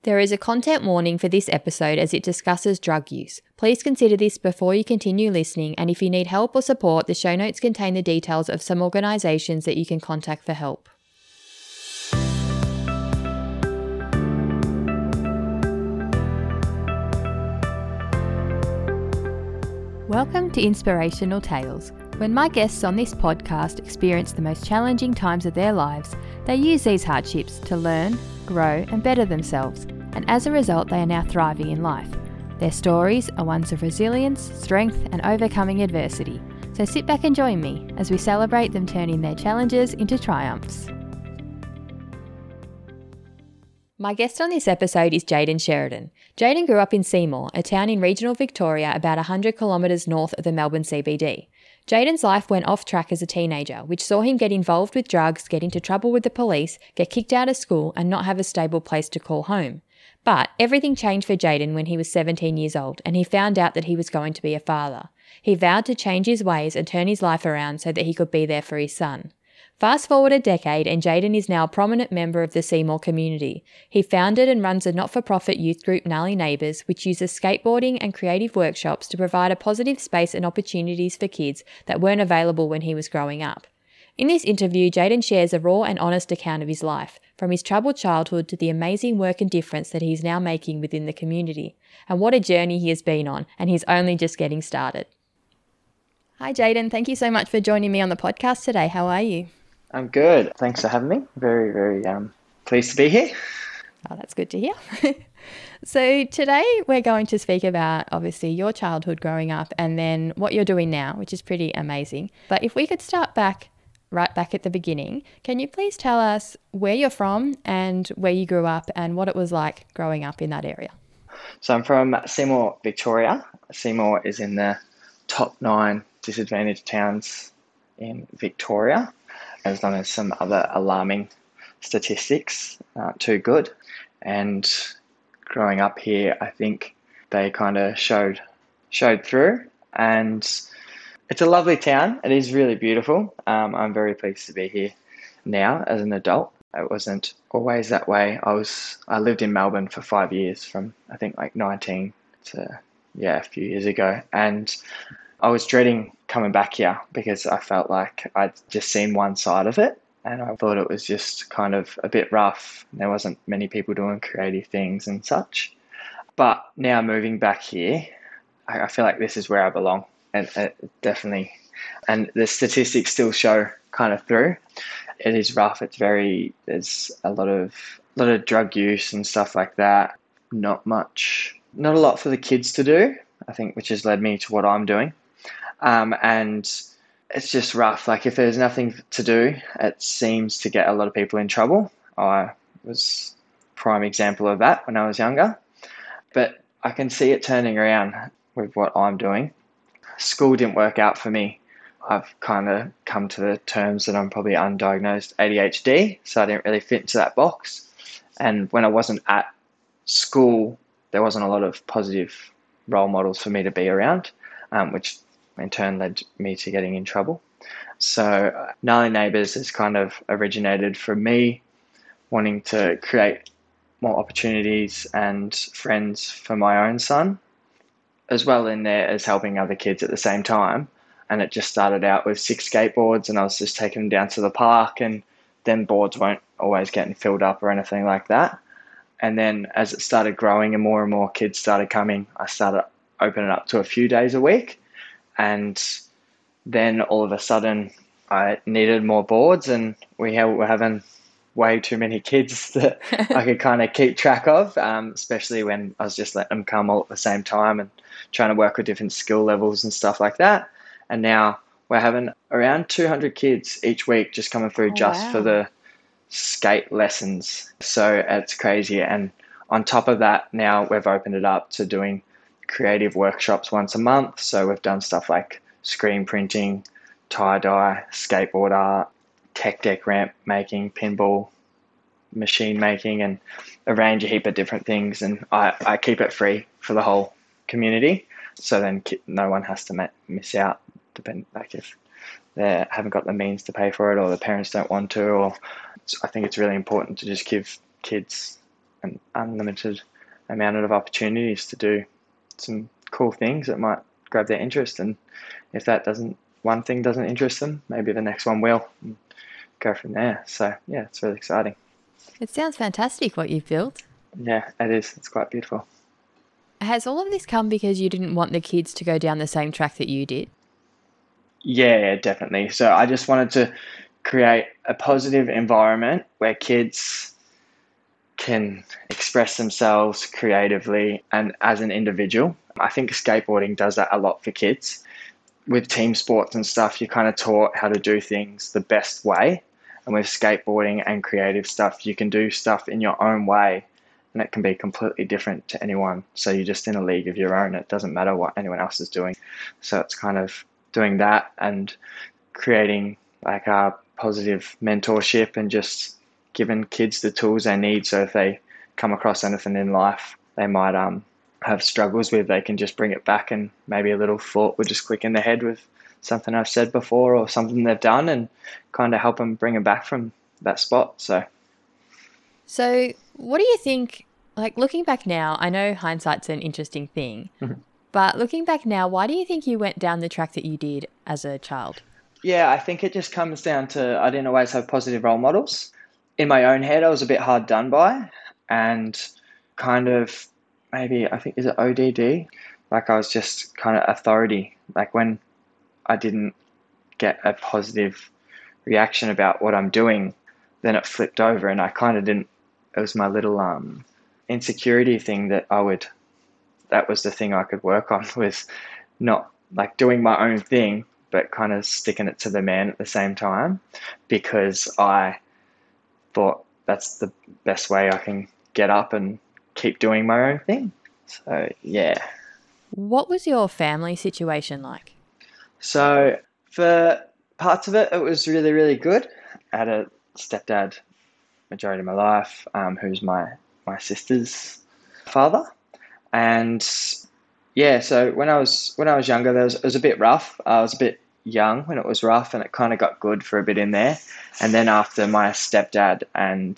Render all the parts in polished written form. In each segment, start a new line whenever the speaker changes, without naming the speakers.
There is a content warning for this episode as it discusses drug use. Please consider this before you continue listening, and if you need help or support, the show notes contain the details of some organisations that you can contact for help. Welcome to Inspirational Tales. When my guests on this podcast experience the most challenging times of their lives, they use these hardships to learn, grow and better themselves, and as a result they are now thriving in life. Their stories are ones of resilience, strength and overcoming adversity. So sit back and join me as we celebrate them turning their challenges into triumphs. My guest on this episode is Jayden Sheridan. Jayden grew up in Seymour, a town in regional Victoria about 100 kilometres north of the Melbourne CBD. Jayden's life went off track as a teenager, which saw him get involved with drugs, get into trouble with the police, get kicked out of school and not have a stable place to call home. But everything changed for Jayden when he was 17 years old and he found out that he was going to be a father. He vowed to change his ways and turn his life around so that he could be there for his son. Fast forward a decade and Jayden is now a prominent member of the Seymour community. He founded and runs a not-for-profit youth group Gnarly Neighbours, which uses skateboarding and creative workshops to provide a positive space and opportunities for kids that weren't available when he was growing up. In this interview, Jayden shares a raw and honest account of his life, from his troubled childhood to the amazing work and difference that he is now making within the community. And what a journey he has been on, and he's only just getting started. Hi Jayden, thank you so much for joining me on the podcast today. How are you?
I'm good. Thanks for having me. Very, very pleased to be here.
Oh, that's good to hear. So today we're going to speak about obviously your childhood growing up and then what you're doing now, which is pretty amazing. But if we could start right back at the beginning, can you please tell us where you're from and where you grew up and what it was like growing up in that area?
So I'm from Seymour, Victoria. Seymour is in the top 9 disadvantaged towns in Victoria, as long as some other alarming statistics aren't too good. And growing up here, I think they kind of showed through. And it's a lovely town. It is really beautiful. I'm very pleased to be here now as an adult. It wasn't always that way. I lived in Melbourne for 5 years, from I think like 19 to a few years ago. And I was dreading coming back here because I felt like I'd just seen one side of it and I thought it was just kind of a bit rough. There wasn't many people doing creative things and such. But now moving back here, I feel like this is where I belong, and definitely. And the statistics still show kind of through. It is rough. There's a lot of drug use and stuff like that. Not a lot for the kids to do, I think, which has led me to what I'm doing. And it's just rough. Like if there's nothing to do, it seems to get a lot of people in trouble. I was a prime example of that when I was younger. But I can see it turning around with what I'm doing. School didn't work out for me. I've kind of come to the terms that I'm probably undiagnosed ADHD, so I didn't really fit into that box. And when I wasn't at school, there wasn't a lot of positive role models for me to be around, which in turn led me to getting in trouble. So Gnarly Neighbours has kind of originated from me wanting to create more opportunities and friends for my own son, as well in there as helping other kids at the same time. And it just started out with 6 skateboards and I was just taking them down to the park, and then boards weren't always getting filled up or anything like that. And then as it started growing and more kids started coming, I started opening up to a few days a week. And then all of a sudden I needed more boards, and we were having way too many kids that I could kind of keep track of, especially when I was just letting them come all at the same time and trying to work with different skill levels and stuff like that. And now we're having around 200 kids each week just coming through for the skate lessons. So it's crazy. And on top of that, now we've opened it up to doing creative workshops once a month. So we've done stuff like screen printing, tie-dye, skateboard art, tech deck ramp making, pinball machine making, and a heap of different things. And I keep it free for the whole community, so then no one has to miss out, like if they haven't got the means to pay for it or the parents don't want to. Or I think it's really important to just give kids an unlimited amount of opportunities to do some cool things that might grab their interest. And if one thing doesn't interest them, maybe the next one will, and go from there. So yeah, it's really exciting.
It sounds fantastic what you've built.
Yeah, it is. It's quite beautiful.
Has all of this come because you didn't want the kids to go down the same track that you did?
Yeah, definitely. So I just wanted to create a positive environment where kids can express themselves creatively and as an individual. I think skateboarding does that a lot for kids. With team sports and stuff, you're kind of taught how to do things the best way. And with skateboarding and creative stuff, you can do stuff in your own way, and it can be completely different to anyone. So you're just in a league of your own. It doesn't matter what anyone else is doing. So it's kind of doing that and creating like a positive mentorship and just giving kids the tools they need. So if they come across anything in life they might have struggles with, they can just bring it back, and maybe a little thought would just click in their head with something I've said before or something they've done, and kind of help them bring them back from that spot. So
what do you think, like looking back now, I know hindsight's an interesting thing, but looking back now, why do you think you went down the track that you did as a child?
Yeah, I think it just comes down to I didn't always have positive role models. In my own head, I was a bit hard done by, and kind of maybe, I think, is it ODD? Like I was just kind of authority. Like when I didn't get a positive reaction about what I'm doing, then it flipped over, and I kind of didn't. It was my little insecurity thing that that was the thing I could work on, was not like doing my own thing, but kind of sticking it to the man at the same time, because I thought that's the best way I can get up and keep doing my own thing. So yeah.
What was your family situation like?
So for parts of it, it was really, really good. I had a stepdad majority of my life, who's my sister's father. And yeah, so when I was younger, it was a bit rough. I was a bit young when it was rough, and it kind of got good for a bit in there. And then after my stepdad and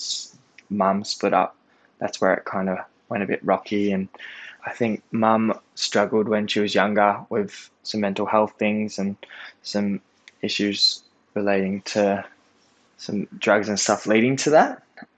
mum split up, that's where it kind of went a bit rocky. And I think mum struggled when she was younger with some mental health things and some issues relating to some drugs and stuff leading to that.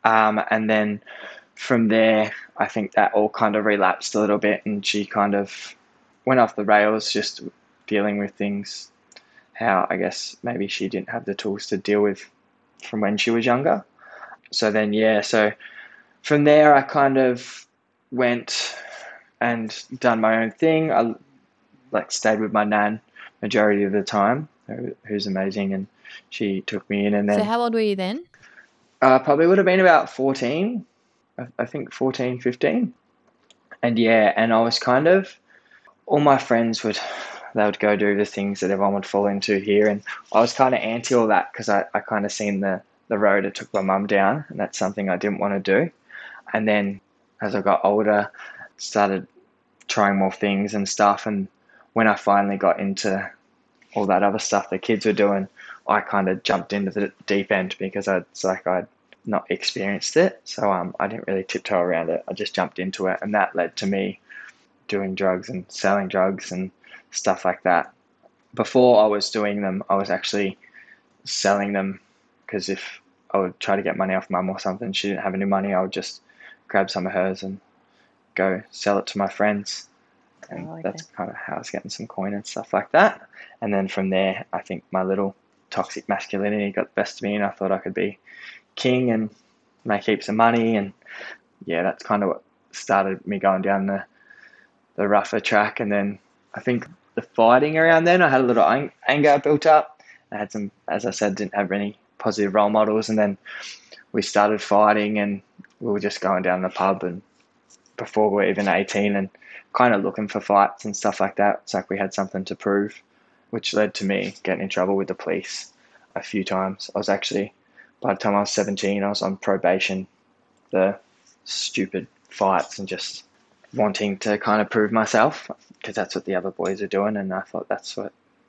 And then from there, I think that all kind of relapsed a little bit, and she kind of went off the rails, just dealing with things how I guess maybe she didn't have the tools to deal with from when she was younger. So then, yeah, so from there I kind of went and done my own thing. I like stayed with my nan majority of the time, who's amazing, and she took me in. And
So
then
how old were you then?
probably would have been about 14, I think 14, 15. And yeah, and I was kind of, all my friends they would go do the things that everyone would fall into here, and I was kind of anti all that, because I kind of seen the road it took my mum down, and that's something I didn't want to do. And then as I got older, started trying more things and stuff, and when I finally got into all that other stuff the kids were doing, I kind of jumped into the deep end, because I'd not experienced it, so I didn't really tiptoe around it. I just jumped into it, and that led to me doing drugs and selling drugs and stuff like that. Before I was doing them, I was actually selling them, because if I would try to get money off mum or something, she didn't have any money, I would just grab some of hers and go sell it to my friends. And
okay.
That's kind of how I was getting some coin and stuff like that. And then from there, I think my little toxic masculinity got the best of me, and I thought I could be king and make heaps of money. And yeah, that's kind of what started me going down the rougher track. And then I think the fighting around then, I had a little anger built up. I had some, as I said, didn't have any positive role models. And then we started fighting, and we were just going down the pub, and before we were even 18, and kind of looking for fights and stuff like that. It's like we had something to prove, which led to me getting in trouble with the police a few times. I was actually, by the time I was 17, I was on probation, the stupid fights and just wanting to kind of prove myself, because that's what the other boys are doing, and I thought that's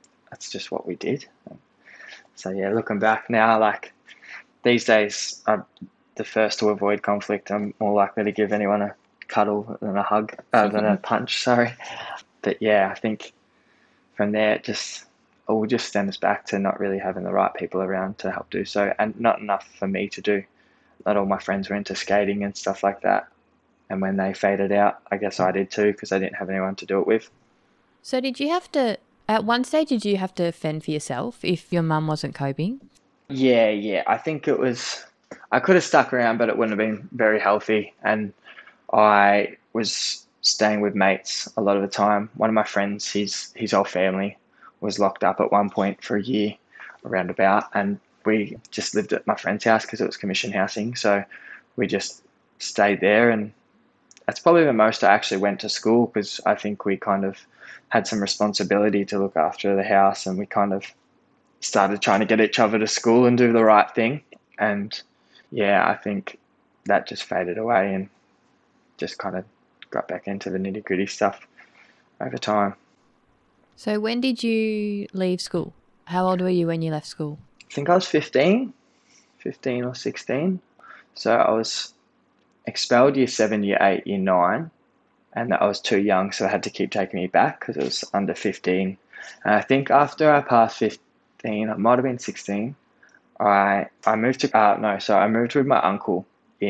just what we did. So yeah, looking back now, like these days, the first to avoid conflict. I'm more likely to give anyone a cuddle than a hug, than a punch, sorry. But yeah, I think from there it all just stems back to not really having the right people around to help do so, and not enough for me to do. Not all my friends were into skating and stuff like that. And when they faded out, I guess I did too, because I didn't have anyone to do it with.
So at one stage, did you have to fend for yourself if your mum wasn't coping?
Yeah. I think I could have stuck around, but it wouldn't have been very healthy. And I was staying with mates a lot of the time. One of my friends, his whole family was locked up at one point for a year, around about, and we just lived at my friend's house because it was commission housing. So we just stayed there, and that's probably the most I actually went to school, because I think we kind of had some responsibility to look after the house, and we kind of started trying to get each other to school and do the right thing. And yeah, I think that just faded away and just kind of got back into the nitty gritty stuff over time.
So when did you leave school? How old were you when you left school?
I think I was 15 or 16. So I was expelled year 7, year 8, year 9, and I was too young, so I had to keep taking me back because it was under 15. And I think after I passed 15, it might have been 16, I moved to, I moved with my uncle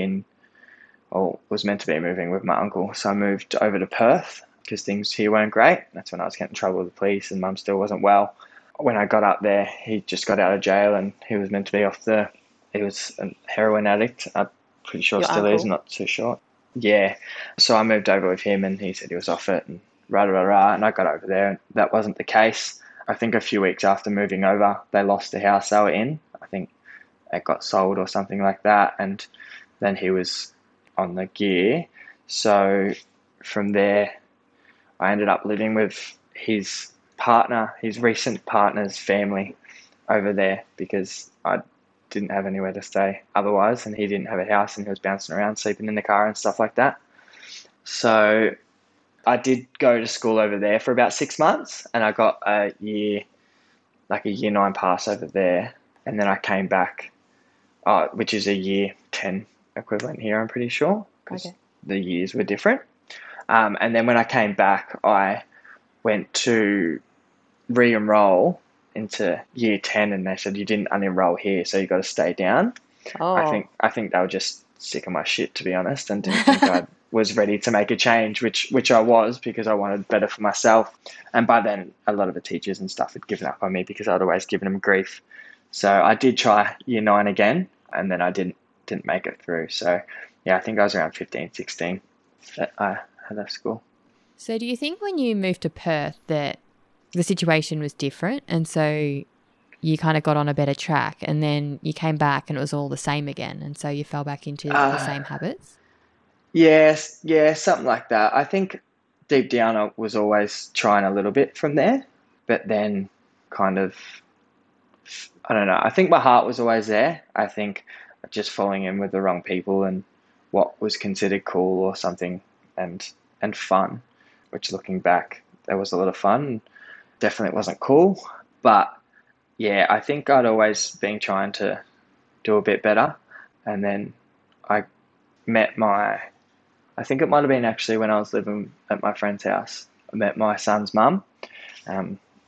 was meant to be moving with my uncle. So I moved over to Perth because things here weren't great. That's when I was getting in trouble with the police and mum still wasn't well. When I got up there, he just got out of jail and he was meant to be he was a heroin addict. I'm pretty sure
Your
still
uncle?
is, not too sure. Yeah. So I moved over with him and he said he was off it and and I got over there and that wasn't the case. I think a few weeks after moving over, they lost the house they were in. I think it got sold or something like that, and then he was on the gear. So from there, I ended up living with his recent partner's family over there, because I didn't have anywhere to stay otherwise, and he didn't have a house, and he was bouncing around, sleeping in the car and stuff like that. So I did go to school over there for about 6 months, and I got a year 9 pass over there, and then I came back, which is a year 10 equivalent here, I'm pretty sure, because the years were different. And then when I came back, I went to re-enroll into year 10, and they said you didn't unenroll here, so you got to stay down.
Oh.
I think they were just sick of my shit, to be honest, and didn't think I was ready to make a change, which I was, because I wanted better for myself. And by then, a lot of the teachers and stuff had given up on me because I'd always given them grief. So I did try year 9 again, and then I didn't make it through. So yeah, I think I was around 15, 16 that I left school.
So do you think when you moved to Perth that the situation was different and so you kind of got on a better track, and then you came back and it was all the same again, and so you fell back into the same habits?
Yes, yeah, something like that. I think deep down I was always trying a little bit from there, but then kind of, I don't know, I think my heart was always there. I think just falling in with the wrong people and what was considered cool or something, and fun, which looking back, there was a lot of fun. Definitely wasn't cool, but yeah, I think I'd always been trying to do a bit better. And then I met I think it might have been actually when I was living at my friend's house. I met my son's mum. I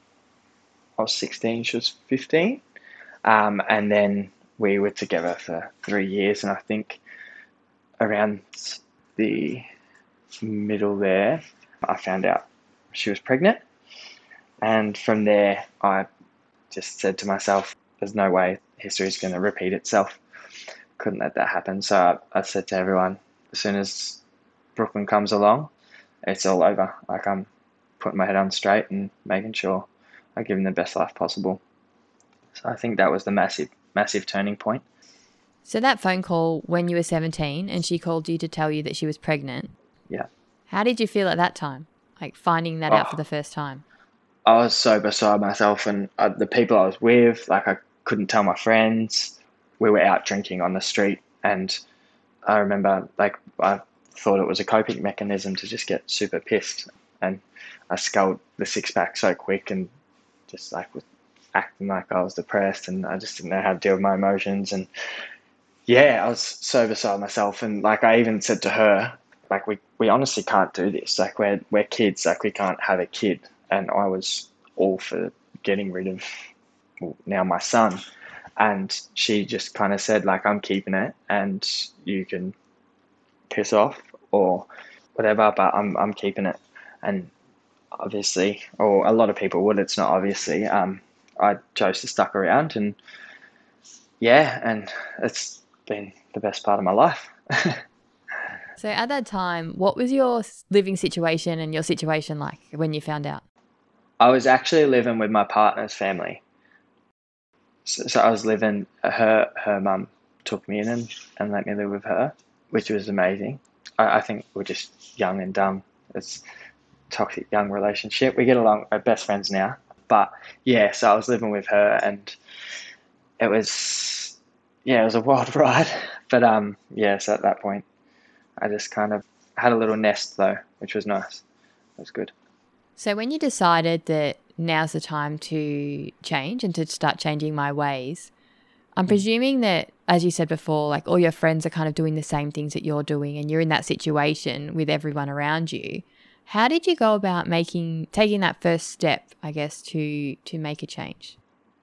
was 16, she was 15. And then we were together for 3 years, and I think around the middle there, I found out she was pregnant. And from there, I just said to myself, there's no way history is going to repeat itself. Couldn't let that happen. So I said to everyone, as soon as Brooklyn comes along, it's all over. Like, I'm putting my head on straight and making sure I give them the best life possible. So I think that was the massive turning point.
So that phone call when you were 17 and she called you to tell you that she was pregnant.
Yeah.
How did you feel at that time? Like finding that out for the first time?
I was so beside myself, and the people I was with, like, I couldn't tell my friends. We were out drinking on the street, and I remember, like, I thought it was a coping mechanism to just get super pissed, and I sculled the 6-pack so quick and just like was acting like I was depressed, and I just didn't know how to deal with my emotions. And yeah, I was so beside myself, and like I even said to her, like we honestly can't do this. Like we're kids, like we can't have a kid, and I was all for getting rid of well, now my son, and she just kind of said like I'm keeping it, and you can piss off or whatever, but I'm keeping it, and obviously, or a lot of people would. It's not obviously. I chose to stuck around, and yeah, and it's been the best part of my life.
So at that time, what was your living situation and your situation like when you found out?
I was actually living with my partner's family. So I was living, her mum took me in and let me live with her, which was amazing. I think we're just young and dumb. It's a toxic young relationship. We get along, we're best friends now. But yeah, so I was living with her and it was, yeah, it was a wild ride. But yeah, so at that point, I just kind of had a little nest though, which was nice. It was good.
So when you decided that now's the time to change and to start changing my ways, I'm presuming that, as you said before, like all your friends are kind of doing the same things that you're doing and you're in that situation with everyone around you. How did you go about taking that first step, I guess, to make a change?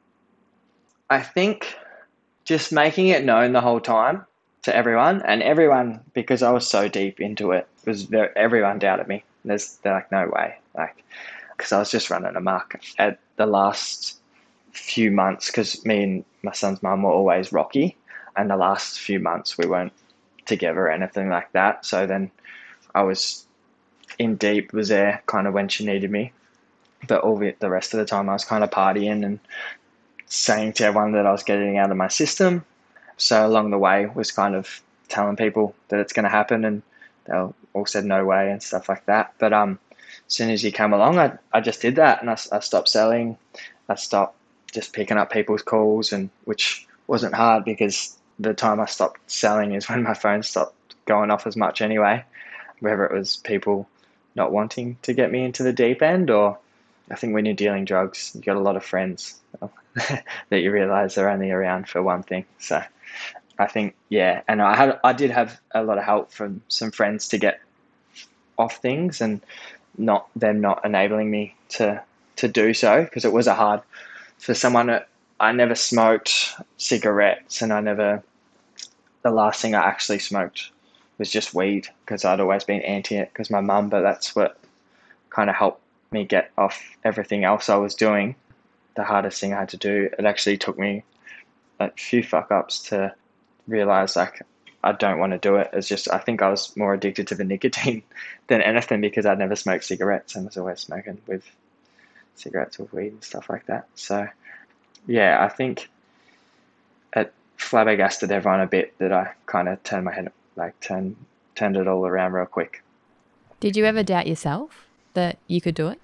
I think just making it known the whole time to everyone, and everyone, because I was so deep into it, everyone doubted me. They're like, no way, like, because I was just running amok at the last few months. Because me and my son's mum were always rocky, and the last few months we weren't together or anything like that. So then I was in deep, was there kind of when she needed me, but all the rest of the time I was kind of partying and saying to everyone that I was getting out of my system. So along the way was kind of telling people that it's going to happen, and they all said no way and stuff like that. But as soon as he came along, I just did that, and I stopped selling. I stopped just picking up people's calls, and which wasn't hard because the time I stopped selling is when my phone stopped going off as much anyway, whether it was people not wanting to get me into the deep end, or I think when you're dealing drugs, you got a lot of friends that you realize they're only around for one thing. So I think, yeah, and I did have a lot of help from some friends to get off things, and not enabling me to do so, because it was a hard for someone that I never smoked cigarettes, and the last thing I actually smoked was just weed, because I'd always been anti it because my mum, but that's what kind of helped me get off everything else I was doing. The hardest thing I had to do, it actually took me a few fuck ups to realize like I don't want to do it. It's just I think I was more addicted to the nicotine than anything, because I'd never smoked cigarettes and was always smoking with cigarettes with weed and stuff like that. So yeah, I think it flabbergasted everyone a bit that I kind of turned my head, like turned it all around real quick.
Did you ever doubt yourself that you could do it?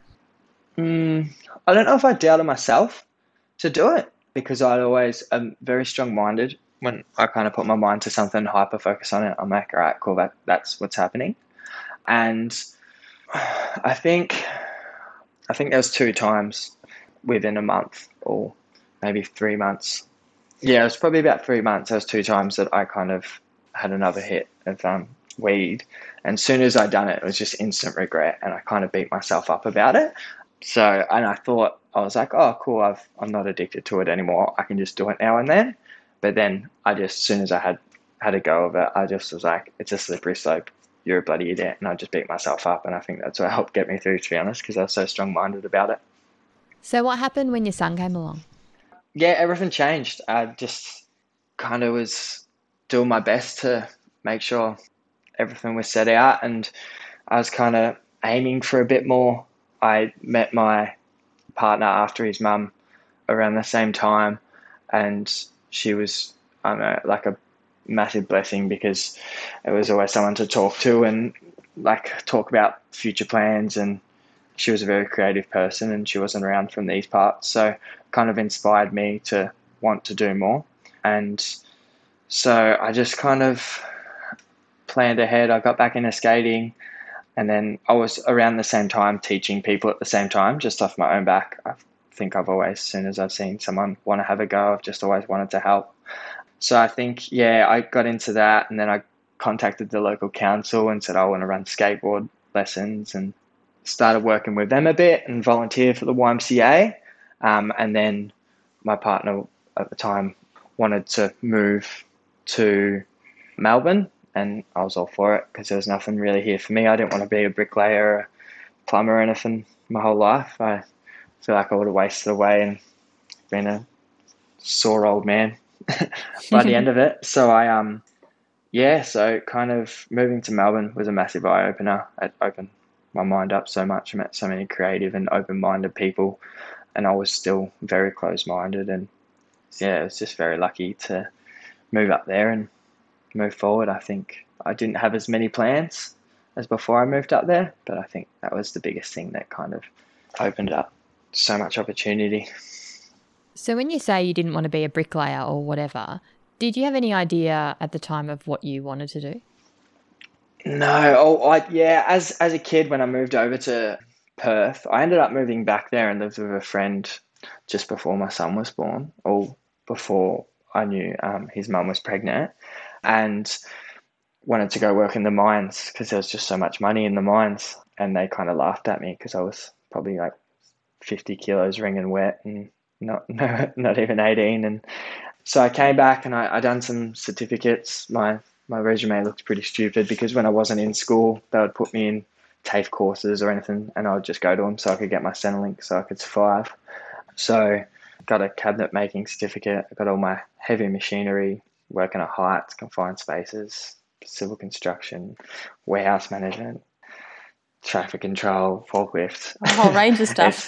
I don't know if I doubted myself to do it, because I'd always am very strong-minded. When I kind of put my mind to something, hyper focus on it, I'm like, all right, cool, that's what's happening. And I think there was 2 times within a month, or maybe 3 months. Yeah, it was probably about 3 months. There was 2 times that I kind of had another hit of weed, and as soon as I done it, it was just instant regret, and I kind of beat myself up about it. So, and I thought, I was like, oh, cool, I'm not addicted to it anymore. I can just do it now and then. But then as soon as I had a go of it, I just was like, it's a slippery slope. You're a bloody idiot. And I just beat myself up. And I think that's what helped get me through, to be honest, because I was so strong-minded about it.
So what happened when your son came along?
Yeah, everything changed. I just kind of was doing my best to make sure everything was set out, and I was kind of aiming for a bit more. I met my partner after his mum around the same time, and she was, I don't know, like a massive blessing, because it was always someone to talk to and like talk about future plans, and she was a very creative person and she wasn't around from these parts, so kind of inspired me to want to do more. And so I just kind of planned ahead. I got back into skating, and then I was around the same time teaching people at the same time, just off my own back. I think I've always, as soon as I've seen someone want to have a go, I've just always wanted to help. So I think, yeah, I got into that, and then I contacted the local council and said I want to run skateboard lessons, and started working with them a bit and volunteered for the YMCA. And then my partner at the time wanted to move to Melbourne, and I was all for it because there was nothing really here for me. I didn't want to be a bricklayer or a plumber or anything my whole life. I feel like I would have wasted away and been a sore old man by the end of it. So so kind of moving to Melbourne was a massive eye opener. It opened my mind up so much. I met so many creative and open minded people, and I was still very close minded. And yeah, I was just very lucky to move up there and move forward. I think I didn't have as many plans as before I moved up there, but I think that was the biggest thing that kind of opened up so much opportunity.
So when you say you didn't want to be a bricklayer or whatever, did you have any idea at the time of what you wanted to do?
No, yeah. As a kid, when I moved over to Perth, I ended up moving back there and lived with a friend just before my son was born, or before I knew his mum was pregnant, and wanted to go work in the mines because there was just so much money in the mines, and they kind of laughed at me because I was probably like 50 kilos wringing wet and not no, not even 18. And so I came back and I done some certificates. My resume looked pretty stupid because when I wasn't in school, they would put me in TAFE courses or anything, and I would just go to them so I could get my Centrelink so I could survive. So got a cabinet making certificate. I got all my heavy machinery, working at heights, confined spaces, civil construction, warehouse management, traffic control, forklift.
A whole range of stuff.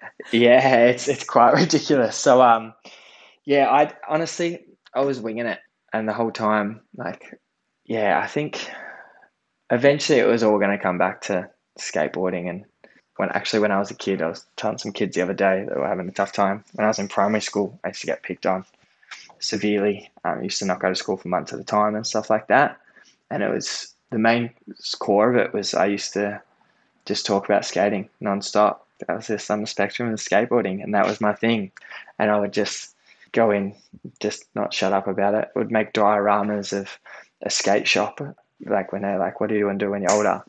It's quite ridiculous. So yeah, I honestly I was winging it, and the whole time, like, yeah, I think eventually it was all going to come back to skateboarding. And when I was a kid, I was telling some kids the other day that were having a tough time. When I was in primary school, I used to get picked on severely. I used to not go to school for months at a time and stuff like that. And it was the main core of it was I used to just talk about skating nonstop. That was just on the spectrum of skateboarding, and that was my thing. And I would just go in, just not shut up about it. Would make dioramas of a skate shop, like when they're like, "What do you want to do when you're older?"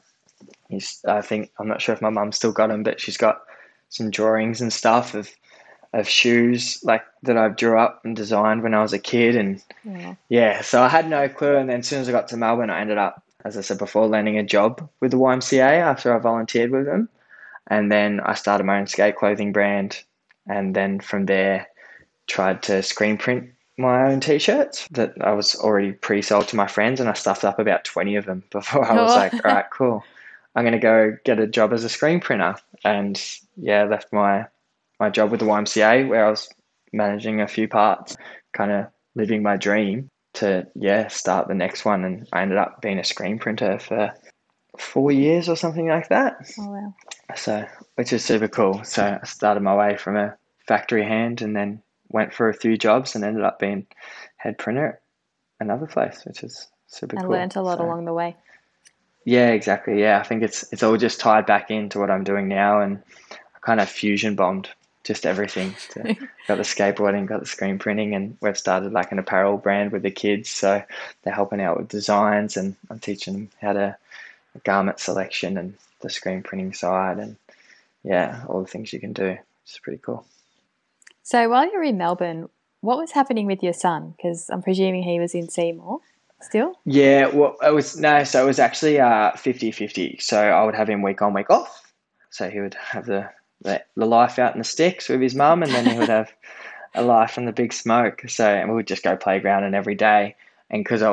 I think I'm not sure if my mum still got them, but she's got some drawings and stuff of shoes like that I drew up and designed when I was a kid. And
Yeah.
yeah, so I had no clue. And then as soon as I got to Melbourne, I ended up, as I said before, landing a job with the YMCA after I volunteered with them. And then I started my own skate clothing brand. And then from there, tried to screen print my own t-shirts that I was already pre-sold to my friends. And I stuffed up about 20 of them before I was like, all right, cool. I'm going to go get a job as a screen printer. And yeah, left my job with the YMCA where I was managing a few parts, kind of living my dream to, yeah, start the next one. And I ended up being a screen printer for 4 years or something like that.
Oh, wow.
So, which is super cool. So I started my way from a factory hand and then went for a few jobs and ended up being head printer at another place, which is super
And
cool.
learnt a lot
So,
along the way.
yeah, exactly. Yeah, I think it's all just tied back into what I'm doing now, and I kind of fusion bombed just everything. Got the skateboarding, got the screen printing, and we've started like an apparel brand with the kids. So they're helping out with designs, and I'm teaching them how to garment selection and the screen printing side, and yeah, all the things you can do. It's pretty cool.
So while you were in Melbourne, what was happening with your son? Because I'm presuming he was in Seymour still?
Yeah, well, it was no, so it was actually 50-50. So I would have him week on, week off. So he would have the life out in the sticks with his mum, and then he would have a life in the big smoke. So and we would just go playgrounding every day. And because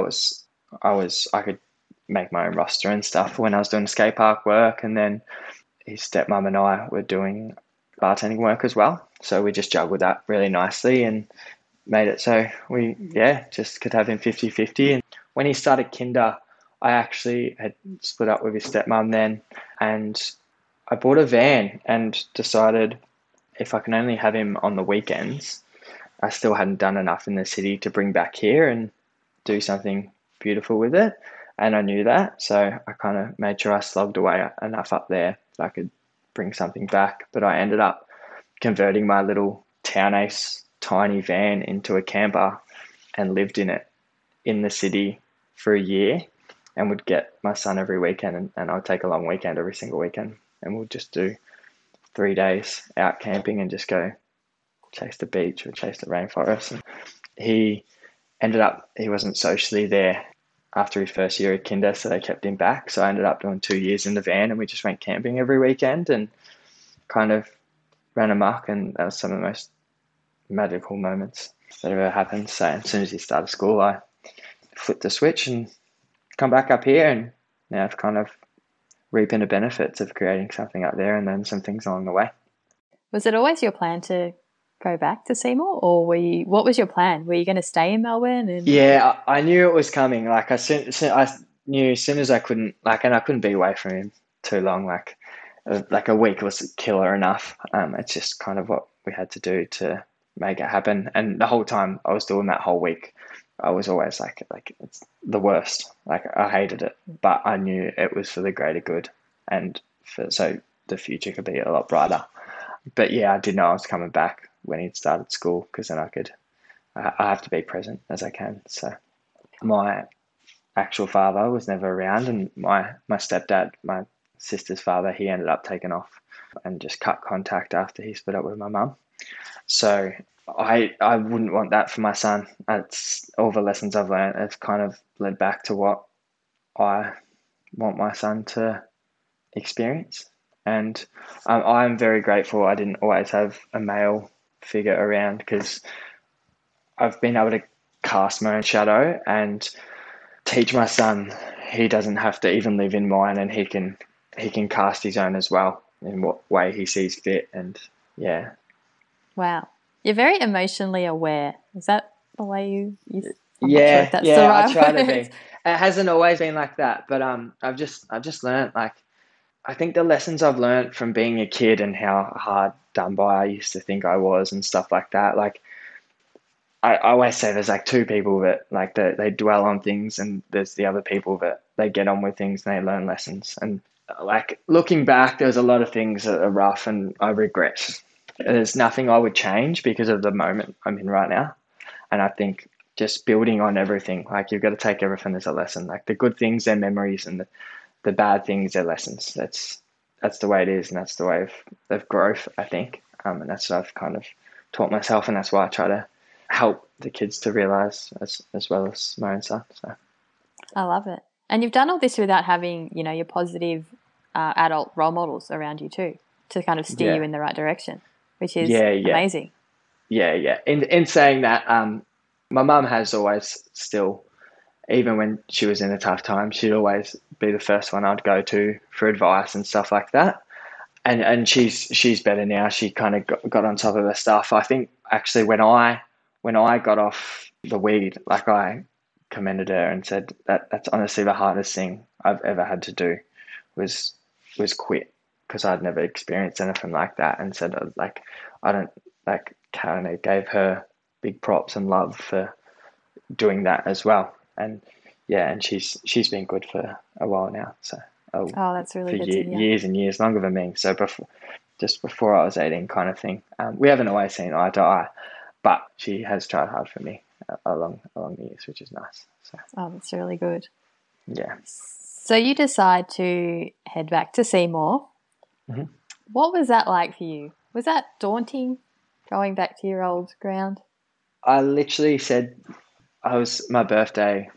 I could make my own roster and stuff when I was doing skate park work, and then his stepmom and I were doing bartending work as well. So we just juggled that really nicely and made it so we, yeah, just could have him 50-50. And when he started kinder, I actually had split up with his stepmom then, and I bought a van and decided if I can only have him on the weekends, I still hadn't done enough in the city to bring back here and do something beautiful with it. And I knew that, so I kind of made sure I slogged away enough up there that I could bring something back. But I ended up converting my little Town Ace tiny van into a camper, and lived in it in the city for a year, and would get my son every weekend, and I'd take a long weekend every single weekend, and we'd just do 3 days out camping and just go chase the beach or chase the rainforest. And he he wasn't socially there after his first year at kinder, so they kept him back. So I ended up doing 2 years in the van, and we just went camping every weekend and kind of ran amok, and that was some of the most magical moments that ever happened. So as soon as he started school, I flipped the switch and come back up here, and now I've kind of reaping the benefits of creating something up there and then some things along the way.
Was it always your plan to go back to Seymour, or what was your plan? Were you going to stay in Melbourne?
Yeah, I knew it was coming. Like I knew as soon as I couldn't, and I couldn't be away from him too long. Like a week was killer enough. It's just kind of what we had to do to make it happen. And the whole time I was doing that whole week, I was always like it's the worst. Like I hated it, but I knew it was for the greater good, and so the future could be a lot brighter. But yeah, I did know I was coming back when he'd started school, because then I have to be present as I can. So my actual father was never around, and my stepdad, my sister's father, he ended up taking off and just cut contact after he split up with my mum. So I wouldn't want that for my son. It's all the lessons I've learned have kind of led back to what I want my son to experience. And I'm very grateful I didn't always have a male figure around, because I've been able to cast my own shadow and teach my son he doesn't have to even live in mine, and he can cast his own as well in what way he sees fit. And yeah.
Wow. You're very emotionally aware. Is that the way you I'm
yeah,
not sure if that's
yeah,
the right
I try to
word.
be. It hasn't always been like that, but I've just learned, like, I think the lessons I've learned from being a kid and how hard done by I used to think I was and stuff like that. Like, I always say there's like two people that like they dwell on things, and there's the other people that they get on with things and they learn lessons. And like looking back, there's a lot of things that are rough and I regret. There's nothing I would change because of the moment I'm in right now. And I think just building on everything, like you've got to take everything as a lesson. Like the good things, they're memories, and the bad things, they're lessons. That's the way it is, and that's the way of growth, I think. And that's what I've kind of taught myself, and that's why I try to help the kids to realize as well as my own son. So
I love it. And you've done all this without having, your positive adult role models around you too, to kind of steer you in the right direction, which is amazing.
Yeah. In saying that, my mum has always still, even when she was in a tough time, she'd always be the first one I'd go to for advice and stuff like that. And she's better now. She kind of got on top of her stuff. I think actually when I got off the weed, like I commended her and said that's honestly the hardest thing I've ever had to do was quit, because I'd never experienced anything like that, and said like I don't like Karen gave her big props and love for doing that as well. And yeah, and she's been good for a while now. So
that's really good to hear.
Years and years, longer than me. So before I was 18 kind of thing. We haven't always seen eye to eye, but she has tried hard for me along the years, which is nice. So
that's really good.
Yeah.
So you decide to head back to Seymour.
Mm-hmm.
What was that like for you? Was that daunting, going back to your old ground?
I literally said, my birthday,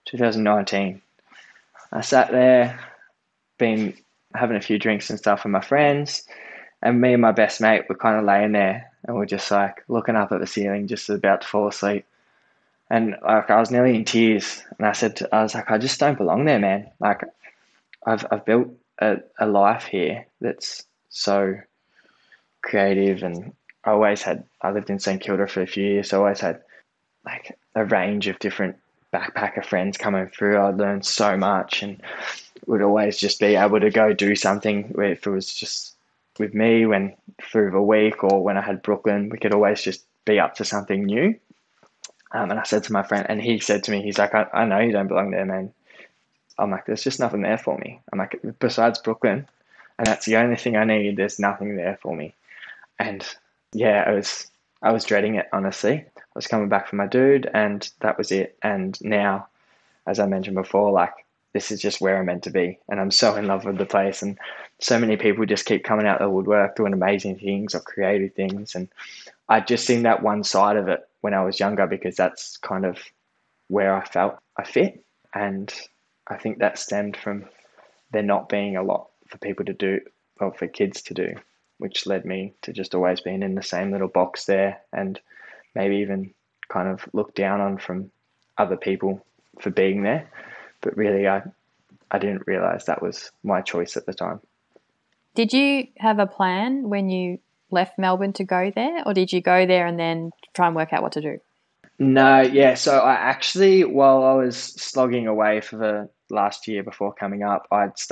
2019. I sat there, been having a few drinks and stuff with my friends, and me and my best mate were kind of laying there, and we're just like looking up at the ceiling, just about to fall asleep. And like I was nearly in tears, and I was like, I just don't belong there, man. Like I've built a life here that's so creative, and I lived in St Kilda for a few years, so I always had like a range of different backpacker friends coming through. I learned so much, and would always just be able to go do something, where if it was just with me when through the week, or when I had Brooklyn, we could always just be up to something new. And I said to my friend, and he said to me, he's like, I know you don't belong there, man. I'm like, there's just nothing there for me. I'm like, besides Brooklyn, and that's the only thing I need, there's nothing there for me. And yeah, I was dreading it, honestly. I was coming back from my dude, and that was it. And now, as I mentioned before, like this is just where I'm meant to be, and I'm so in love with the place. And so many people just keep coming out of the woodwork doing amazing things or creative things, and I'd just seen that one side of it when I was younger because that's kind of where I felt I fit, and I think that stemmed from there not being a lot for people to do, or for kids to do, which led me to just always being in the same little box there, and maybe even kind of looked down on from other people for being there. But really, I didn't realize that was my choice at the time.
Did you have a plan when you left Melbourne to go there, or did you go there and then try and work out what to do?
No, yeah. So I actually, while I was slogging away for the last year before coming up,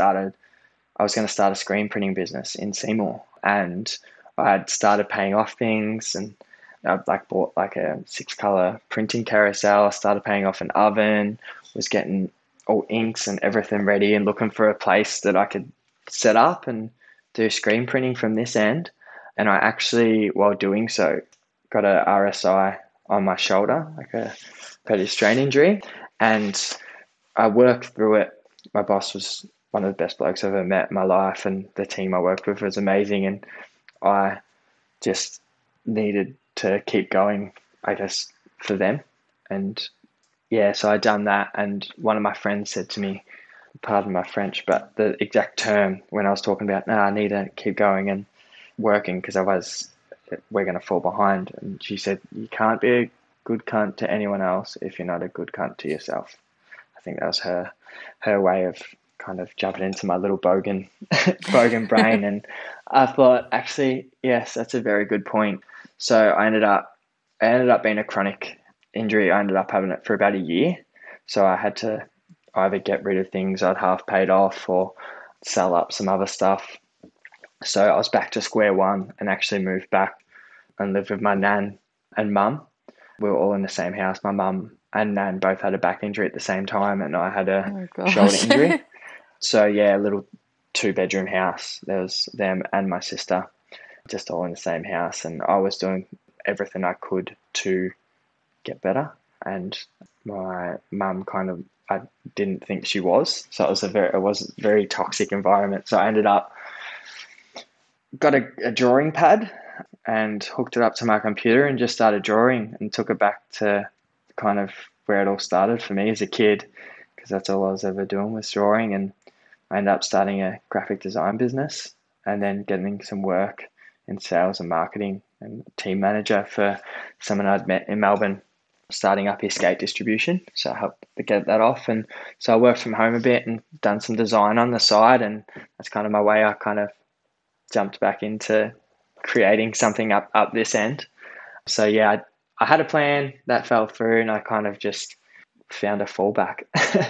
I was going to start a screen printing business in Seymour, and I'd started paying off things, and I'd like bought like a 6-color printing carousel. I started paying off an oven, was getting all inks and everything ready, and looking for a place that I could set up and do screen printing from this end. And I actually, while doing so, got a RSI on my shoulder, like a pedestrian injury, and I worked through it. My boss was one of the best blokes I've ever met in my life, and the team I worked with was amazing, and I just needed to keep going, I guess, for them. And yeah, so I done that, and one of my friends said to me, pardon my French, but the exact term when I was talking about, I need to keep going and working because otherwise we're going to fall behind. And she said, you can't be a good cunt to anyone else if you're not a good cunt to yourself. I think that was her way of kind of jumping into my little bogan brain. And I thought, actually, yes, that's a very good point. So I ended up being a chronic injury. I ended up having it for about a year. So I had to either get rid of things I'd half paid off or sell up some other stuff. So I was back to square one and actually moved back and lived with my nan and mum. We were all in the same house. My mum and nan both had a back injury at the same time, and I had a shoulder injury. So yeah, a little 2-bedroom house. There was them and my sister, just all in the same house, and I was doing everything I could to get better. And my mum I didn't think she was, so it was a very toxic environment. So I ended up got a drawing pad and hooked it up to my computer and just started drawing and took it back to kind of where it all started for me as a kid, because that's all I was ever doing was drawing. And I ended up starting a graphic design business and then getting some work in sales and marketing and team manager for someone I'd met in Melbourne, starting up his skate distribution. So I helped to get that off. And so I worked from home a bit and done some design on the side. And that's kind of my way I kind of jumped back into creating something up this end. So yeah, I had a plan that fell through, and I kind of just found a fallback.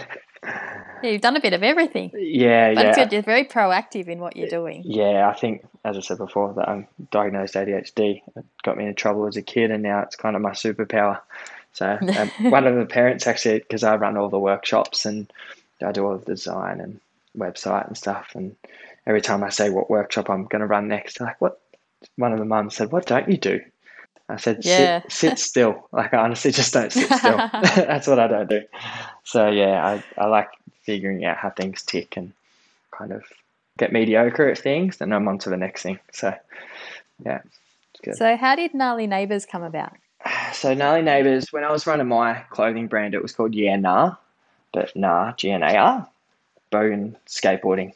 Yeah, you've done a bit of everything.
Yeah,
but it's good. You're very proactive in what you're doing.
Yeah, I think, as I said before, that I'm diagnosed ADHD. It got me into trouble as a kid, and now it's kind of my superpower. So one of the parents actually, because I run all the workshops and I do all the design and website and stuff, and every time I say what workshop I'm going to run next, they're like, what? One of the mums said, what don't you do? I said, sit still. Like, I honestly just don't sit still. That's what I don't do. So yeah, I like figuring out how things tick and kind of get mediocre at things, then I'm on to the next thing. So yeah, it's good.
So how did Gnarly Neighbours come about?
So Gnarly Neighbours, when I was running my clothing brand, it was called Yeah Nah, but Nah, Gnar, Bogan Skateboarding.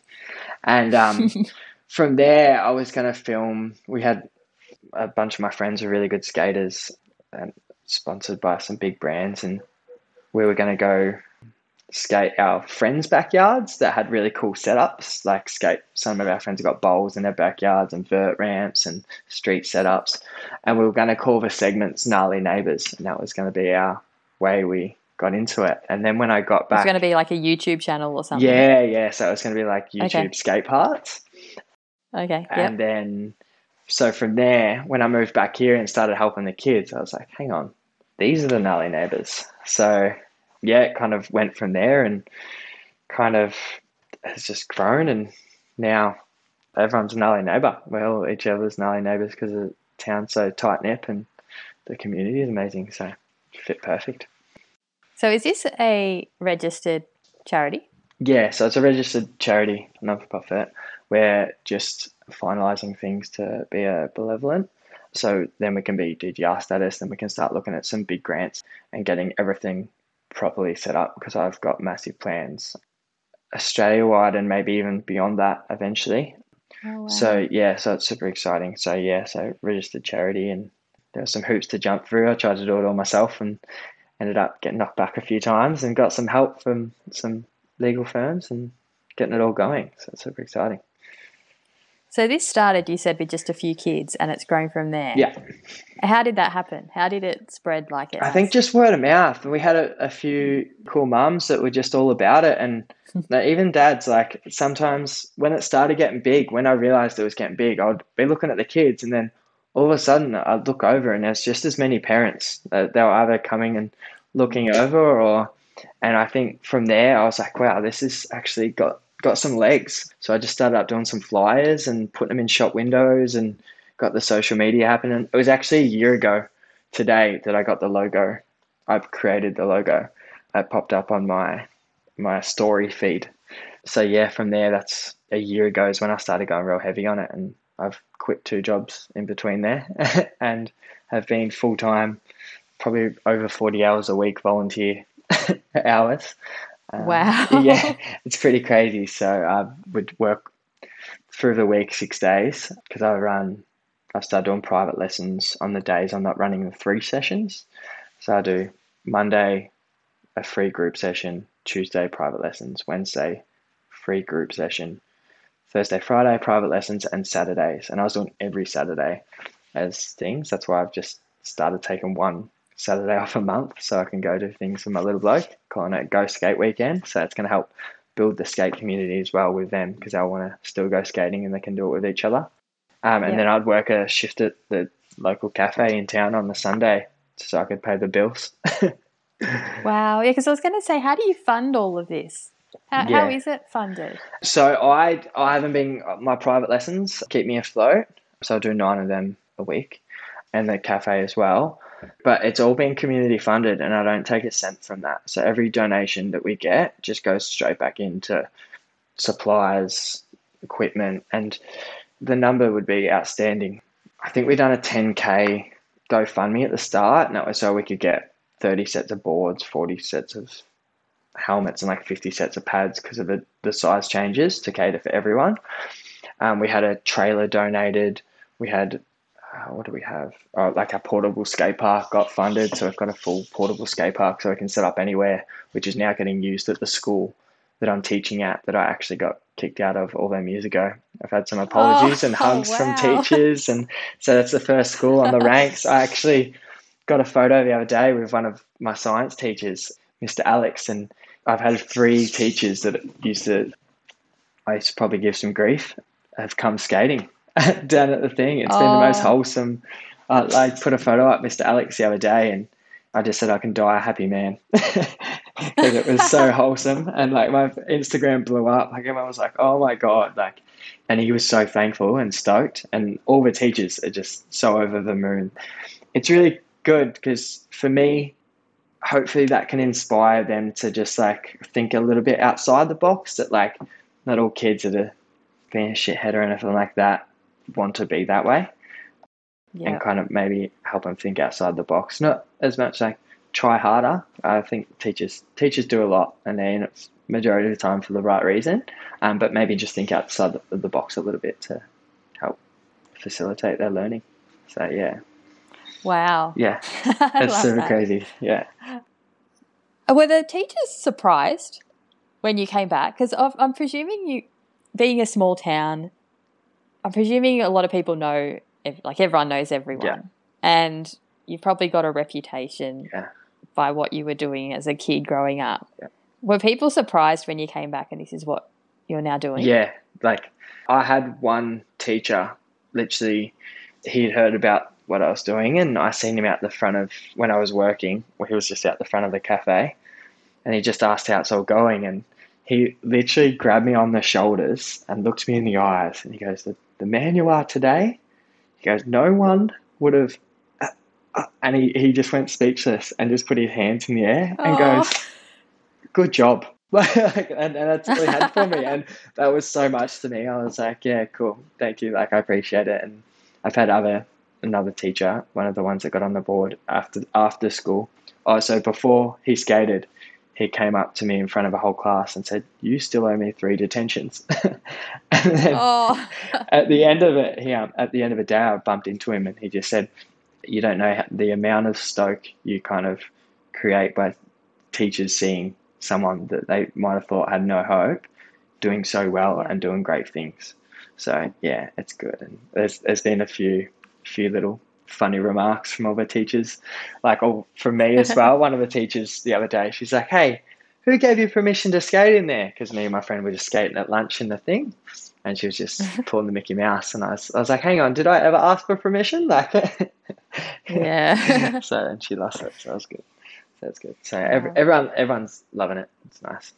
And from there, I was going to film. We had a bunch of my friends were really good skaters and sponsored by some big brands, and we were going to go skate our friends' backyards that had really cool setups, like some of our friends have got bowls in their backyards and vert ramps and street setups, and we were going to call the segments Gnarly Neighbours, and that was going to be our way we got into it. And then when I got back,
it's going to be like a YouTube channel or something.
Yeah, so it was going to be like YouTube skate parts.
Okay.
And then so from there, when I moved back here and started helping the kids, I was like, hang on, these are the Gnarly Neighbours. So yeah, it kind of went from there and kind of has just grown, and now everyone's a gnarly neighbour. We're all each other's gnarly neighbours because the town's so tight-knit, and the community is amazing. So fit perfect.
So is this a registered charity?
Yeah, so it's a registered charity, non-for-profit. We're just finalising things to be a benevolent. So then we can be DGR status, then we can start looking at some big grants and getting everything properly set up, because I've got massive plans Australia-wide and maybe even beyond that eventually.
Oh, wow.
So yeah, so it's super exciting. So yeah, so registered charity, and there were some hoops to jump through. I tried to do it all myself and ended up getting knocked back a few times and got some help from some legal firms and getting it all going. So it's super exciting.
So this started, you said, with just a few kids, and it's grown from there.
Yeah.
How did that happen? How did it spread like it
I
has?
think just word of mouth. We had a few cool mums that were just all about it. And even dads, like sometimes when it started getting big, when I realized it was getting big, I'd be looking at the kids, and then all of a sudden I'd look over and there's just as many parents. They were either coming and looking over, and I think from there I was like, wow, this has actually got some legs. So I just started up doing some flyers and putting them in shop windows and got the social media happening. It was actually a year ago today that I got the logo. I've created the logo. It popped up on my story feed. So yeah, from there, that's a year ago is when I started going real heavy on it, and I've quit 2 jobs in between there and have been full time, probably over 40 hours a week volunteer hours.
Wow.
Yeah, it's pretty crazy. So I would work through the week 6 days, because I've started doing private lessons on the days I'm not running the 3 sessions. So I do Monday a free group session, Tuesday private lessons, Wednesday free group session, Thursday, Friday private lessons, and Saturdays. And I was doing every Saturday as things. That's why I've just started taking one Saturday off a month so I can go do things with my little bloke, calling it Go Skate Weekend. So it's going to help build the skate community as well with them, because they'll want to still go skating and they can do it with each other. And then I'd work a shift at the local cafe in town on the Sunday so I could pay the bills.
Wow. Yeah, because I was going to say, how do you fund all of this? How is it funded?
So I haven't been, my private lessons keep me afloat. So I do 9 of them a week, and the cafe as well. But it's all been community funded, and I don't take a cent from that. So every donation that we get just goes straight back into supplies, equipment, and the number would be outstanding. I think we've done a 10K GoFundMe at the start, and that was so we could get 30 sets of boards, 40 sets of helmets, and like 50 sets of pads, because of the size changes to cater for everyone. We had a trailer donated. We had, what do we have? Like a portable skate park got funded. So we've got a full portable skate park so we can set up anywhere, which is now getting used at the school that I'm teaching at, that I actually got kicked out of all them years ago. I've had some apologies and hugs from teachers. And so that's the first school on the ranks. I actually got a photo the other day with one of my science teachers, Mr. Alex, and I've had 3 teachers that I used to probably give some grief, have come skating down at the thing. It's been the most wholesome. I put a photo up, Mr. Alex, the other day, and I just said I can die a happy man, because it was so wholesome. And like my Instagram blew up. Like everyone was like, "Oh my god!" Like, and he was so thankful and stoked. And all the teachers are just so over the moon. It's really good, because for me, hopefully that can inspire them to just like think a little bit outside the box, that like not all kids that are being a shithead or anything like that want to be that way. And kind of maybe help them think outside the box. Not as much like try harder. I think teachers do a lot, and they're in it majority of the time for the right reason, but maybe just think outside the box a little bit to help facilitate their learning. So yeah.
Wow.
Yeah. It's super crazy. Yeah.
Were the teachers surprised when you came back? Because I'm presuming you, being a small town, I'm presuming a lot of people know, like everyone knows everyone.
Yeah.
And you've probably got a reputation by what you were doing as a kid growing up.
Yeah.
Were people surprised when you came back and this is what you're now doing?
Yeah. Like I had one teacher, literally, he'd heard about what I was doing, and I seen him out the front of, when I was working, where he was just out the front of the cafe, and he just asked how it's all going, and he literally grabbed me on the shoulders and looked me in the eyes, and he goes, the man you are today, he goes, no one would have And he just went speechless and just put his hands in the air and
Oh.
goes, "Good job." And that's all he had for me. And that was so much to me. I was like, yeah, cool. Thank you. Like, I appreciate it. And I've had another teacher, one of the ones that got on the board after school. Oh, so before he skated, he came up to me in front of a whole class and said, "You still owe me 3 detentions." And then
Oh.
at the end of it, at the end of the day, I bumped into him and he just said, "You don't know the amount of stoke you kind of create by teachers seeing someone that they might have thought had no hope doing so well and doing great things." So yeah, it's good. And there's been a few little funny remarks from other teachers, like from me as well. One of the teachers the other day, she's like, "Hey, who gave you permission to skate in there?" Because me and my friend were just skating at lunch in the thing, and she was just pulling the Mickey Mouse, and I was like, "Hang on, did I ever ask for permission?" Like,
Yeah.
so, and she lost it, so that was good. That's good. So
Wow.
everyone's loving it. It's nice.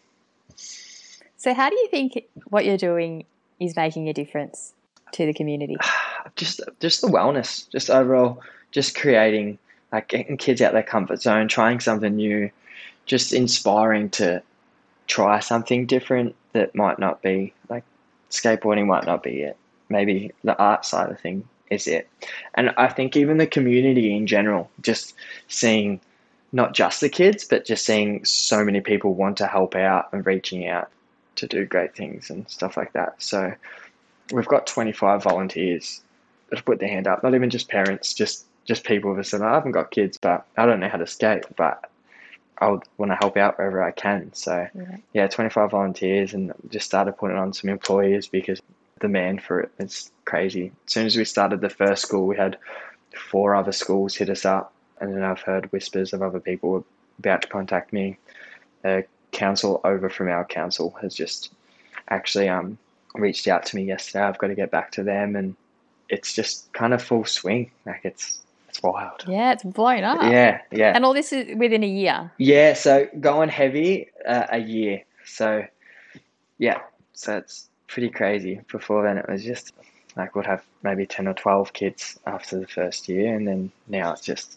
So how do you think what you're doing is making a difference to the community?
Just the wellness, just overall, just creating, like, getting kids out their comfort zone, trying something new, just inspiring to try something different that might not be like skateboarding might not be it. Maybe the art side of thing is it. And I think even the community in general, just seeing not just the kids, but just seeing so many people want to help out and reaching out to do great things and stuff like that. So we've got 25 volunteers that have put their hand up, not even just parents, just people who said, "I haven't got kids, but I don't know how to skate, but I would want to help out wherever I can." So yeah, 25 volunteers, and just started putting on some employees because the demand for it is crazy. As soon as we started the first school, we had 4 other schools hit us up, and then I've heard whispers of other people about to contact me. A council over from our council has just actually reached out to me yesterday. I've got to get back to them, and it's just kind of full swing. Like, it's wild.
Yeah, it's blown up.
Yeah.
And all this is within a year.
Yeah, so going heavy a year. So yeah, so it's pretty crazy. Before then, it was just like we'd have maybe 10 or 12 kids after the first year, and then now it's just.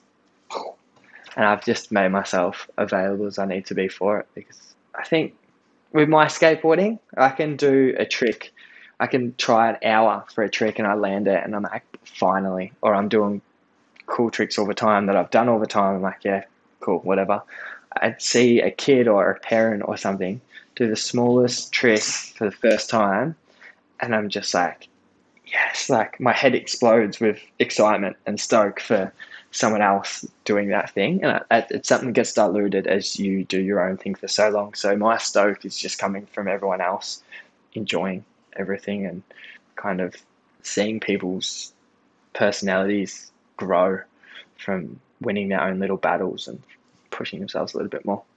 And I've just made myself available as I need to be for it, because I think with my skateboarding, I can do a trick. I can try an hour for a trick and I land it and I'm like, finally. Or I'm doing cool tricks all the time that I've done all the time. I'm like, yeah, cool, whatever. I'd see a kid or a parent or something do the smallest trick for the first time, and I'm just like, yes, like my head explodes with excitement and stoke for someone else doing that thing. And it's something that gets diluted as you do your own thing for so long. So my stoke is just coming from everyone else enjoying everything and kind of seeing people's personalities grow from winning their own little battles and pushing themselves a little bit more.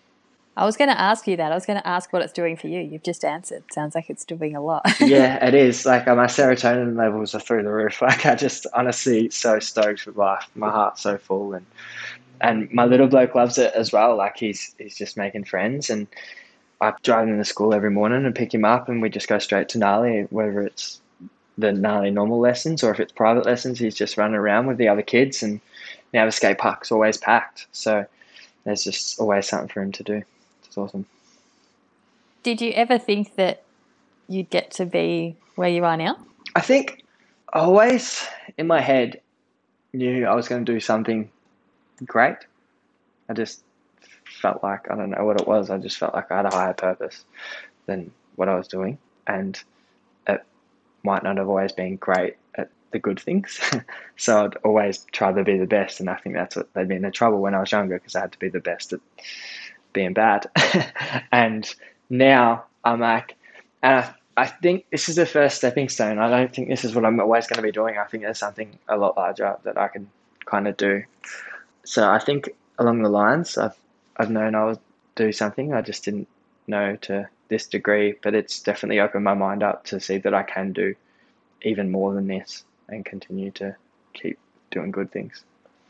I was going to ask you that. I was going to ask what it's doing for you. You've just answered. Sounds like it's doing a lot.
Yeah, it is. Like, my serotonin levels are through the roof. Like, I just honestly so stoked with life. My heart's so full, and my little bloke loves it as well. Like, he's just making friends, and I drive him to school every morning and pick him up, and we just go straight to Gnarly, whether it's the Gnarly normal lessons or if it's private lessons. He's just running around with the other kids, and now the skate park's always packed. So there's just always something for him to do. It's awesome.
Did you ever think that you'd get to be where you are now?
I think I always, in my head, knew I was going to do something great. I just felt like, I don't know what it was, I just felt like I had a higher purpose than what I was doing. And it might not have always been great at the good things. So I'd always try to be the best. And I think that's what made me in trouble when I was younger, because I had to be the best at being bad. And now I'm like, and I think this is the first stepping stone. I don't think this is what I'm always going to be doing. I think there's something a lot larger that I can kind of do. So I think along the lines, I've known I would do something. I just didn't know to this degree, but it's definitely opened my mind up to see that I can do even more than this and continue to keep doing good things.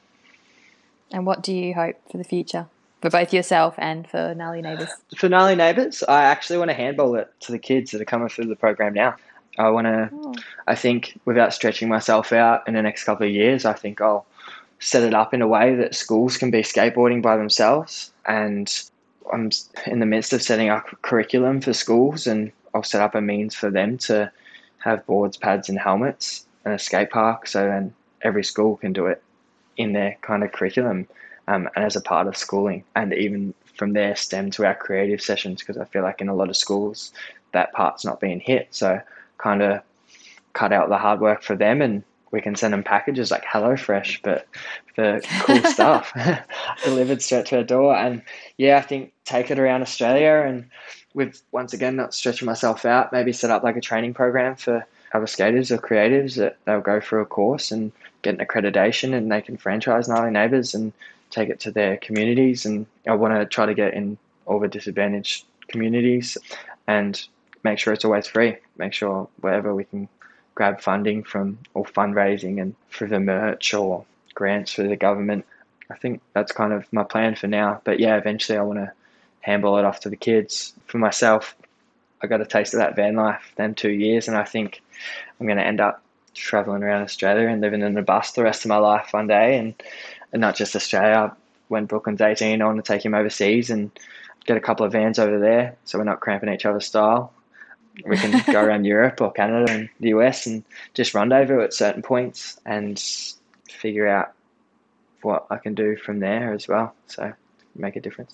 And what do you hope for the future? For both yourself and for Gnarly Neighbours?
For Gnarly Neighbours, I actually want to handball it to the kids that are coming through the program now. I want to, I think, without stretching myself out in the next couple of years, I think I'll set it up in a way that schools can be skateboarding by themselves. And I'm in the midst of setting up a curriculum for schools, and I'll set up a means for them to have boards, pads, and helmets and a skate park, so then every school can do it in their kind of curriculum, and as a part of schooling. And even from there, stem to our creative sessions, because I feel like in a lot of schools that part's not being hit. So kind of cut out the hard work for them, and we can send them packages like HelloFresh, but for cool stuff delivered straight to our door. And yeah, I think take it around Australia, and with, once again, not stretching myself out, maybe set up like a training program for other skaters or creatives that they'll go through a course and get an accreditation, and they can franchise Gnarly Neighbours and take it to their communities. And I want to try to get in all the disadvantaged communities and make sure it's always free. Make sure wherever we can grab funding from, or fundraising and for the merch or grants for the government. I think that's kind of my plan for now. But yeah, eventually I want to handball it off to the kids. For myself, I got a taste of that van life then 2 years, and I think I'm going to end up traveling around Australia and living in a bus the rest of my life one day. And not just Australia. When Brooklyn's 18, I want to take him overseas and get a couple of vans over there so we're not cramping each other's style. We can go around Europe or Canada and the US and just rendezvous at certain points and figure out what I can do from there as well. So make a difference.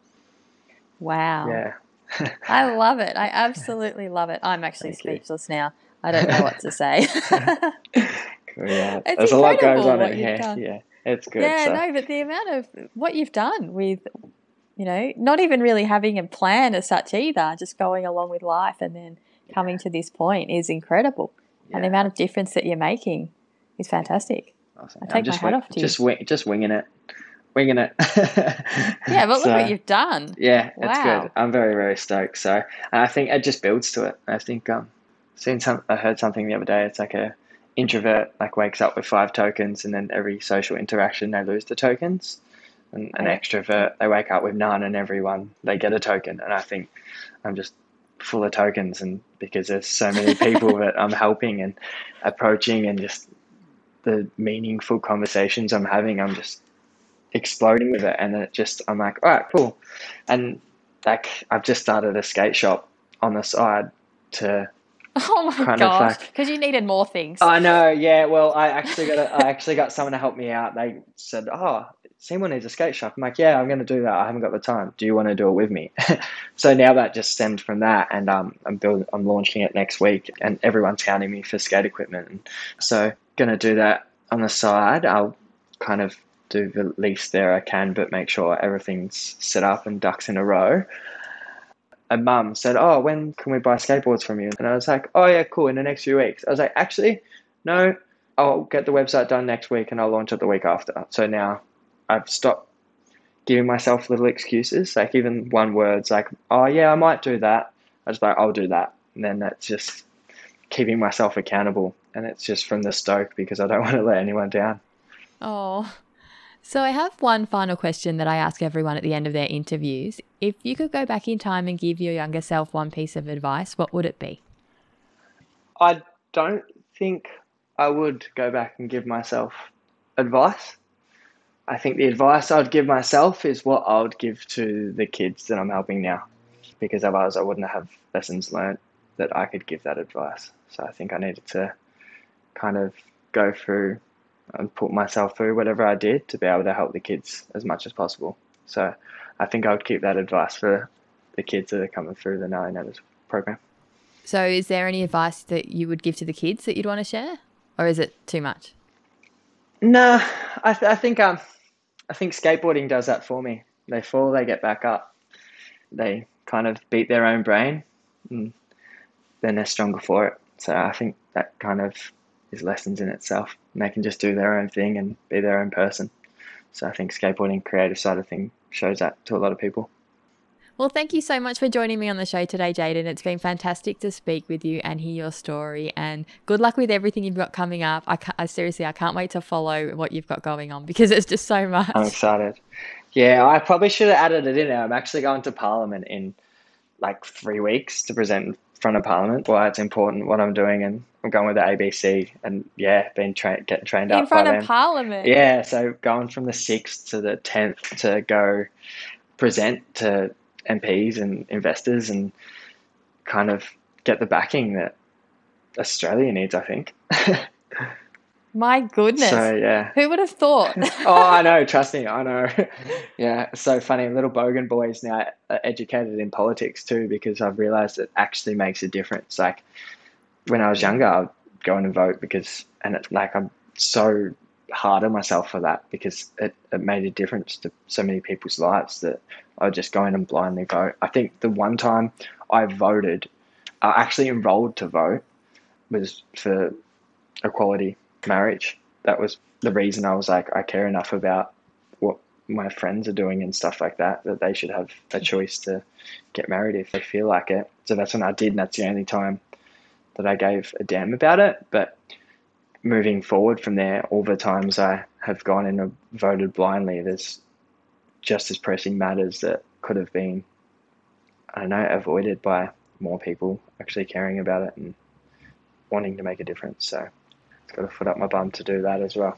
Wow.
Yeah.
I love it. I absolutely love it. I'm actually speechless now. I don't know what to say.
Yeah.
It's
There's a lot goes on
what
in
you've
here.
done.
Yeah. It's good.
Yeah,
so.
no, but the amount of what you've done with, you know, not even really having a plan as such either, just going along with life and then coming to this point is incredible. Yeah. And the amount of difference that you're making is fantastic.
Awesome.
I take my hat off to you.
Just winging it.
Yeah, but look what you've done.
Yeah,
wow.
It's good. I'm very, very stoked. So I think it just builds to it. I think I heard something the other day. It's like a introvert like wakes up with 5 tokens, and then every social interaction they lose the tokens. And an extrovert, they wake up with none, and everyone they get a token. And I think I'm just full of tokens, and because there's so many people that I'm helping and approaching, and just the meaningful conversations I'm having, I'm just exploding with it. And I'm like, all right, cool. And like I've just started a skate shop on the side to
oh my gosh, because you needed more things.
I know, yeah. Well, I actually got someone to help me out. They said, oh, Seymour needs a skate shop. I'm like, yeah, I'm going to do that. I haven't got the time. Do you want to do it with me? So now that just stemmed from that, and I'm launching it next week, and everyone's hounding me for skate equipment. And so going to do that on the side. I'll kind of do the least there I can, but make sure everything's set up and ducks in a row. And Mum said, oh, when can we buy skateboards from you? And I was like, oh yeah, cool, in the next few weeks. I was like, actually, no, I'll get the website done next week and I'll launch it the week after. So now I've stopped giving myself little excuses. Like even one word's like, oh yeah, I might do that. I was like, I'll do that. And then that's just keeping myself accountable. And it's just from the stoke, because I don't want to let anyone down.
Oh, so I have one final question that I ask everyone at the end of their interviews. If you could go back in time and give your younger self one piece of advice, what would it be?
I don't think I would go back and give myself advice. I think the advice I'd give myself is what I would give to the kids that I'm helping now, because otherwise I wouldn't have lessons learned that I could give that advice. So I think I needed to kind of go through and put myself through whatever I did to be able to help the kids as much as possible. So I think I would keep that advice for the kids that are coming through the Gnarly Neighbours program. So
is there any advice that you would give to the kids that you'd want to share, or is it too much?
No, I think skateboarding does that for me. They fall, they get back up. They kind of beat their own brain, and then they're stronger for it. So I think that kind of is lessons in itself, and they can just do their own thing and be their own person. So I think skateboarding creative side of thing shows that to a lot of people. Well, thank you so much for joining me on the show today, Jayden. It's been fantastic to speak with you and hear your story, and good luck with everything you've got coming up. I seriously can't wait to follow what you've got going on, because it's just so much. I'm excited. Yeah, I probably should have added it in there. I'm actually going to Parliament in like 3 weeks to present front of Parliament, why it's important what I'm doing, and I'm going with the ABC, and getting trained up
In front
by
of
them.
Parliament?
Yeah, so going from the 6th to the 10th to go present to MPs and investors and kind of get the backing that Australia needs, I think.
My goodness.
So, yeah.
Who would have thought?
Oh, I know. Trust me, I know. Yeah, it's so funny. Little Bogan boys now are educated in politics too, because I've realised it actually makes a difference. Like when I was younger, I'd go in and vote I'm so hard on myself for that, because it made a difference to so many people's lives that I would just go in and blindly vote. I think the one time I actually enrolled to vote was for equality marriage. That was the reason I was like, I care enough about what my friends are doing and stuff like that they should have a choice to get married if they feel like it. So that's when I did, and that's the only time that I gave a damn about it. But moving forward from there, all the times I have gone in and voted blindly, there's just as pressing matters that could have been, I don't know, avoided by more people actually caring about it and wanting to make a difference. So it's got a foot up my bum to do that as well.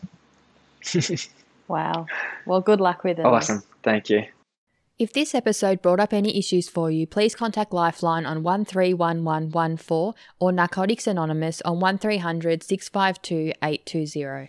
Wow. Well, good luck with it.
Awesome. Thank you.
If this episode brought up any issues for you, please contact Lifeline on 131114 or Narcotics Anonymous on 1300 652 820.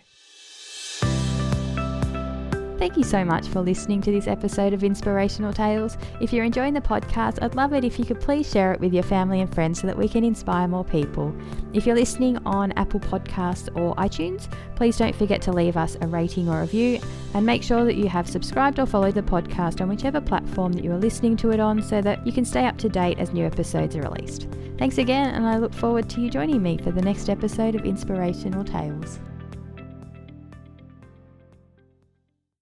Thank you so much for listening to this episode of Inspirational Tales. If you're enjoying the podcast, I'd love it if you could please share it with your family and friends so that we can inspire more people. If you're listening on Apple Podcasts or iTunes, please don't forget to leave us a rating or review, and make sure that you have subscribed or followed the podcast on whichever platform that you are listening to it on so that you can stay up to date as new episodes are released. Thanks again, and I look forward to you joining me for the next episode of Inspirational Tales.